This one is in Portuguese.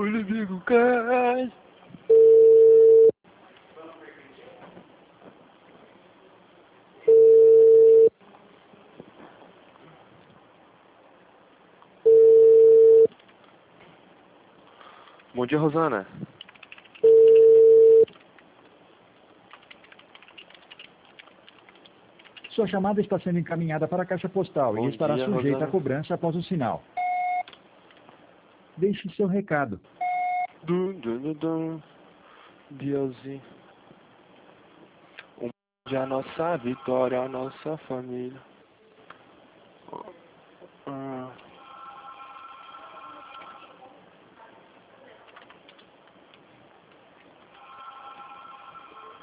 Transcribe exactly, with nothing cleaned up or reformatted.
O inimigo cai. Bom dia, Rosana. Sua chamada está sendo encaminhada para a caixa postal Bom e estará dia, sujeita Rosana. à cobrança após o sinal. Deixe seu recado. Dum, dum, dum, dum. Deusinho. Um dia a nossa vitória, a nossa família.